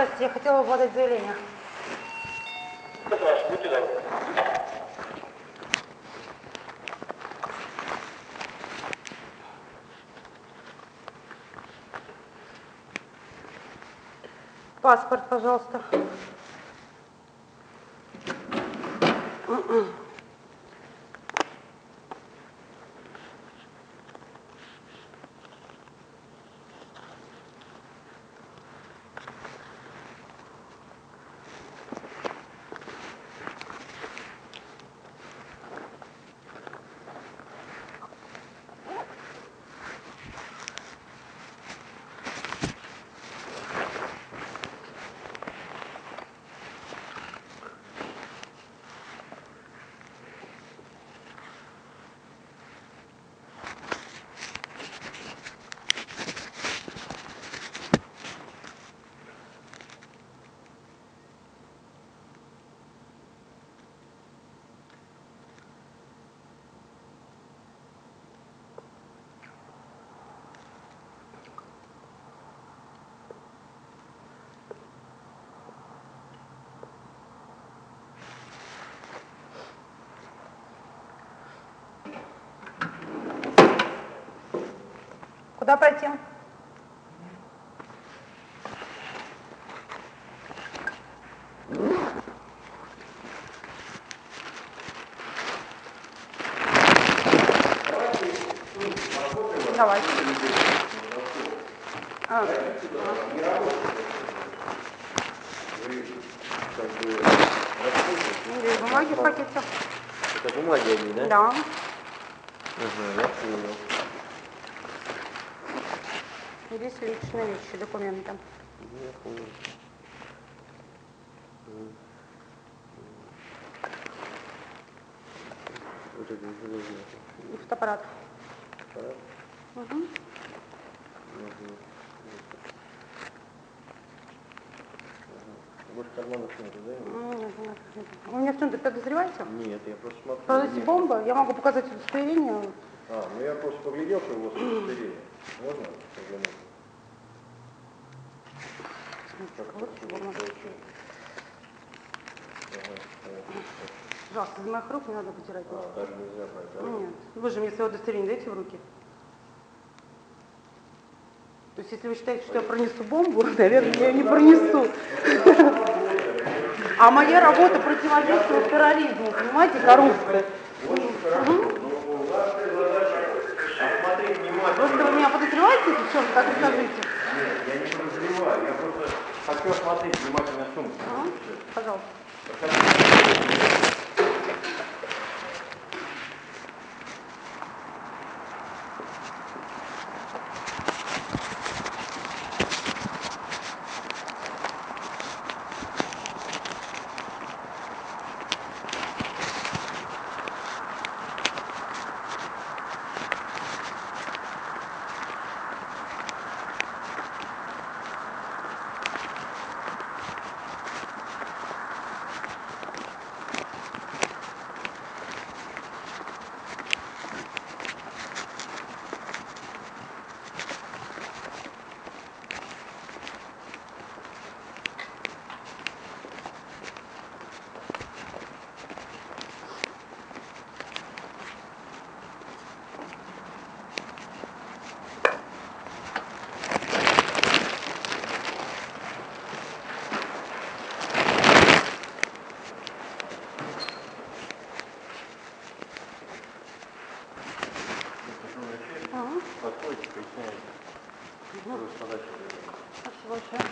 Здравствуйте, я хотела бы подать заявление. Здравствуйте, будьте добры. Паспорт, пожалуйста. Куда пройти? Давай. Здесь бумаги в пакете. Это бумаги они, да? Да. Ага, я понял. Здесь личные вещи, документы. Я понял. Вот это И фотоаппарат. аппарат. Угу. Больше карманов нету, да? Нет. Вы меня в чем-то подозреваете? Нет, я просто смотрю. Продаете бомбу? Я могу показать удостоверение. Ну я просто поглядел, что у вас удостоверение. Можно заглянуть? Пожалуйста, из моих рук не надо потирать. Даже нельзя брать, да? Нет. Вы же мне свое удостоверение даете в руки. То есть, если вы считаете, что я пронесу бомбу, наверное, я ее не пронесу. А моя работа противодействует терроризму, понимаете, коррупции. Очень хорошо. Но у вас задача осмотреть внимательно. Просто вы меня подозреваете в чем-то, так и скажите. Нет, я не подозреваю. Я просто хочу осмотреть внимательно сумку. Пожалуйста. Подходите, поясняете. Спасибо большое.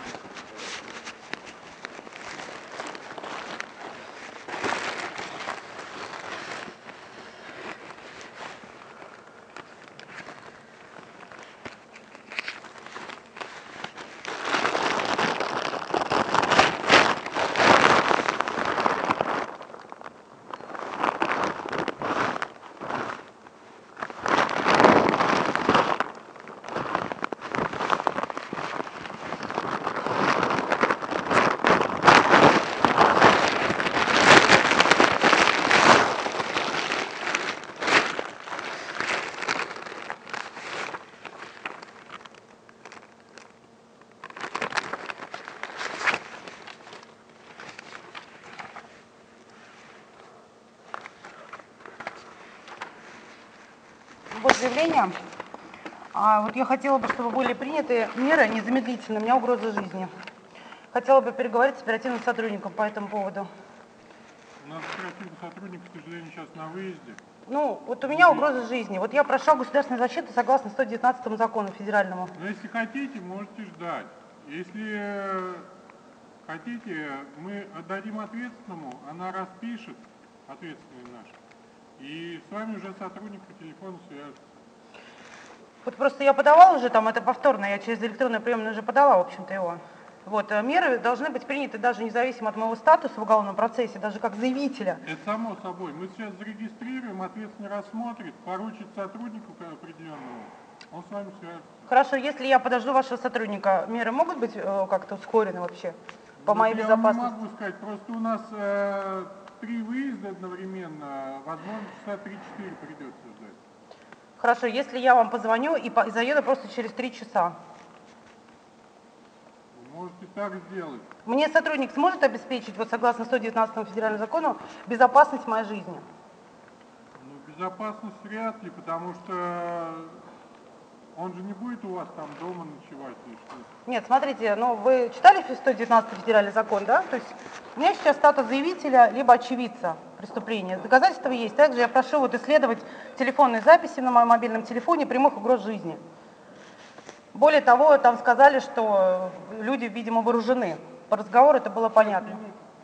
заявление. Вот я хотела бы, чтобы были приняты меры незамедлительно, у меня угроза жизни. Хотела бы переговорить с оперативным сотрудником по этому поводу. У нас оперативный сотрудник, к сожалению, сейчас на выезде. Ну, вот у меня угроза жизни. Вот я прошла государственной защиты согласно 119 закону федеральному. Но если хотите, можете ждать. Если хотите, мы отдадим ответственному, она распишет, ответственный наш, и с вами уже сотрудник по телефону свяжется. Вот просто я подавала уже там, это повторно, я через электронную приемную уже подала, в общем-то, его. Вот, меры должны быть приняты даже независимо от моего статуса в уголовном процессе, даже как заявителя. Это само собой. Мы сейчас зарегистрируем, ответственный рассмотрит, поручит сотруднику определенному, он с вами свяжется. Хорошо, если я подожду вашего сотрудника, меры могут быть как-то ускорены вообще по моей безопасности? Я не могу сказать, просто у нас 3 выезда одновременно, возможно, часа 3-4 придется ждать. Хорошо, если я вам позвоню и заеду просто через 3 часа. Можете так сделать. Мне сотрудник сможет обеспечить, вот согласно 119 федеральному закону, безопасность моей жизни? Ну, безопасность вряд ли, потому что он же не будет у вас там дома ночевать или что-то. Нет, смотрите, ну вы читали 119 федеральный закон, да? То есть у меня сейчас статус заявителя либо очевидца преступления. Доказательства есть. Также я прошу вот исследовать телефонные записи на моем мобильном телефоне прямых угроз жизни. Более того, там сказали, что люди, видимо, вооружены. По разговору это было понятно.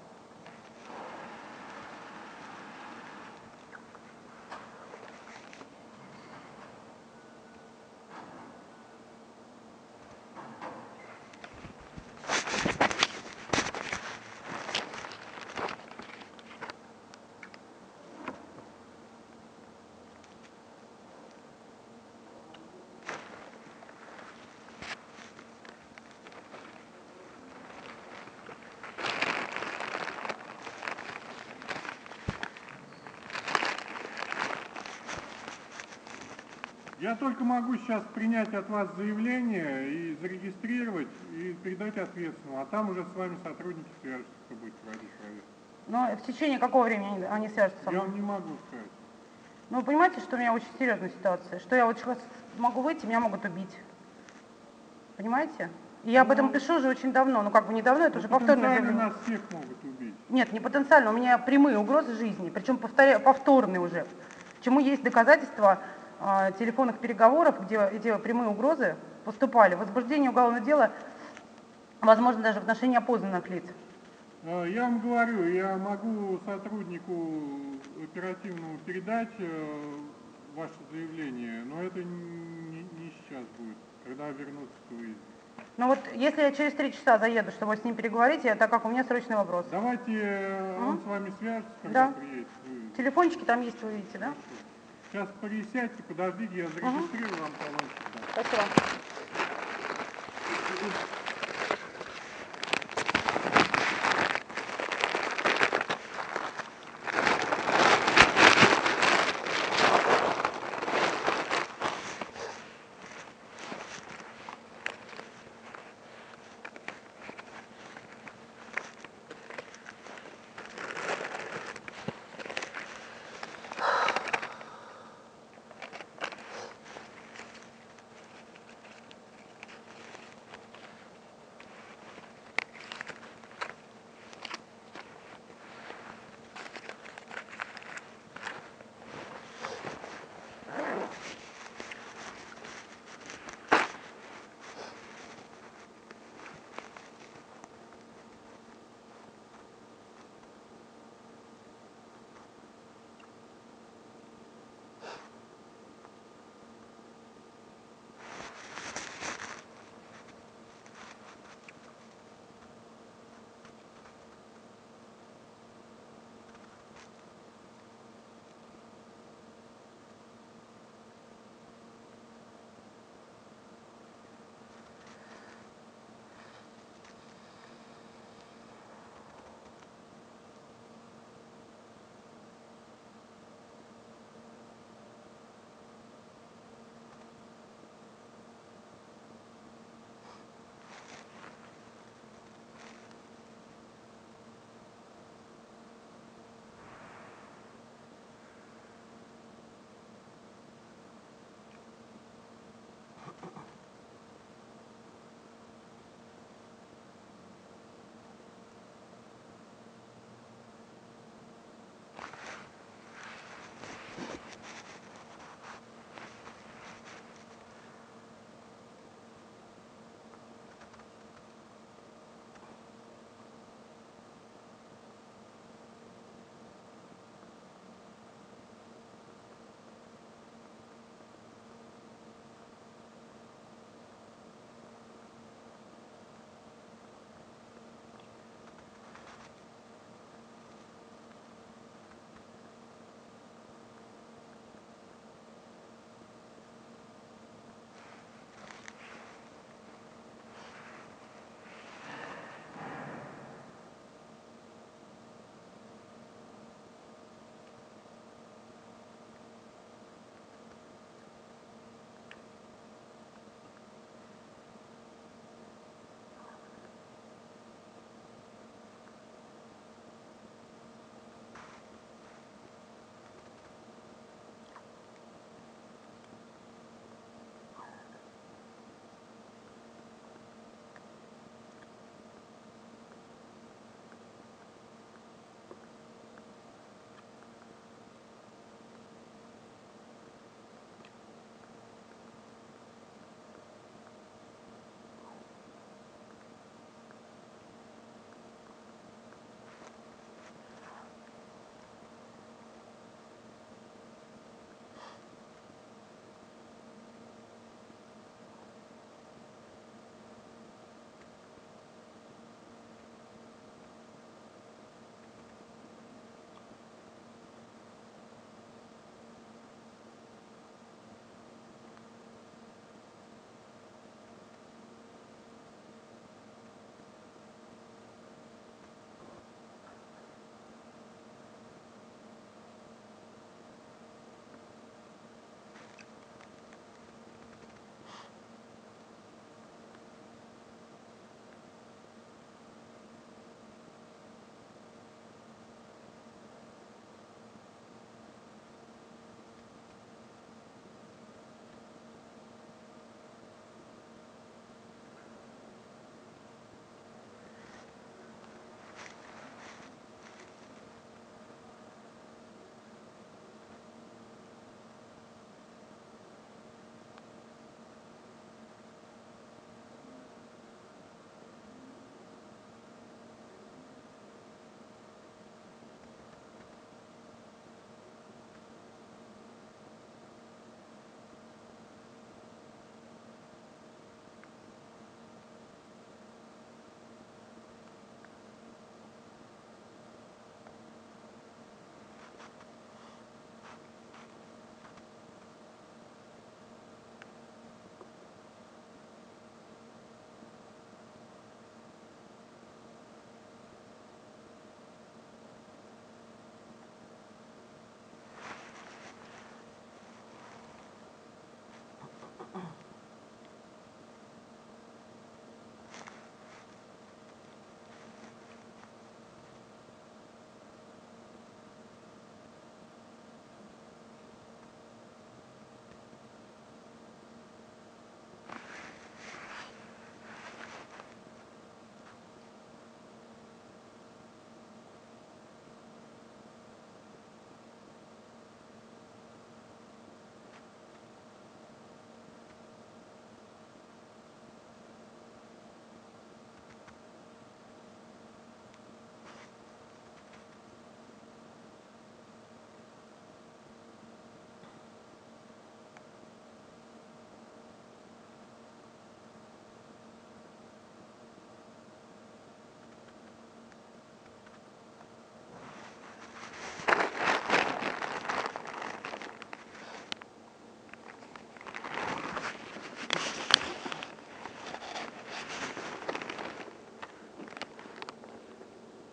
Я только могу сейчас принять от вас заявление и зарегистрировать, и передать ответственному, а там уже с вами сотрудники свяжутся, кто будет проводить проверку. Но в течение какого времени они свяжутся со Я мной? вам не могу сказать. Ну, вы понимаете, что у меня очень серьезная ситуация, что я вот сейчас могу выйти, меня могут убить. Понимаете? И я об этом пишу уже очень давно, ну как бы недавно, это уже повторное заявление. Нас всех могут убить. Нет, не потенциально, у меня прямые угрозы жизни, причем повторные уже. Чему есть доказательства телефонных переговоров, где эти прямые угрозы поступали. Возбуждение уголовного дела, возможно, даже в отношении опознанных лиц. Я вам говорю, я могу сотруднику оперативному передать ваше заявление, но это не сейчас будет, когда вернутся к выезду. Ну вот, если я через 3 часа заеду, чтобы с ним переговорить, так как у меня срочный вопрос. Давайте он с вами свяжется, когда Да. приедет. Телефончики там есть, вы видите, да? Сейчас присядьте, подождите, я зарегистрирую вам талончик. Да. Спасибо.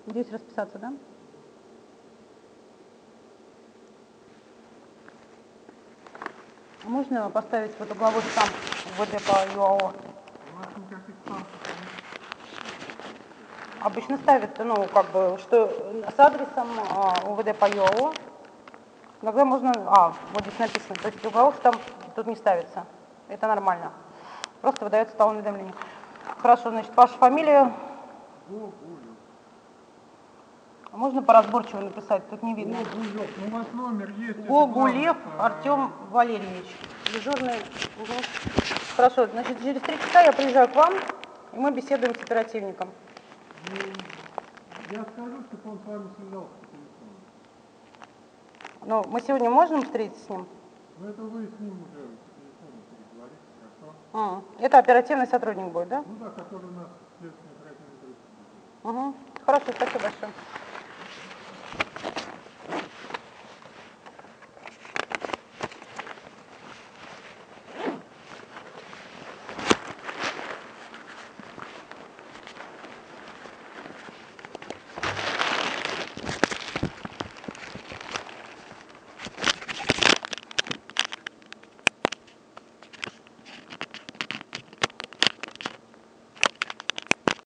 Здесь расписаться, да? А можно поставить под угловой штамп УВД по ЮАО? У нас никаких штампов нет. Обычно ставят, ну, как бы, что с адресом УВД по ЮАО. Иногда можно, вот здесь написано, то есть угловой штамп тут не ставится. Это нормально. Просто выдается талон уведомления. Хорошо, значит, ваша фамилия. Гогулев. А можно поразборчиво написать? Тут не видно. Гогулев. Ну, у вас номер есть. это Гогулев главное. Артем Валерьевич. Дежурный. Угу. Хорошо, значит, через 3 часа я приезжаю к вам, и мы беседуем с оперативником. Ну, я скажу, чтобы он с вами связался по телефону. Ну, мы сегодня можем встретиться с ним? Ну, это вы с ним уже по телефону переговорите, хорошо? Это оперативный сотрудник будет, да? Ну да, который у нас следственный оперативный группе. Угу. Хорошо, спасибо большое.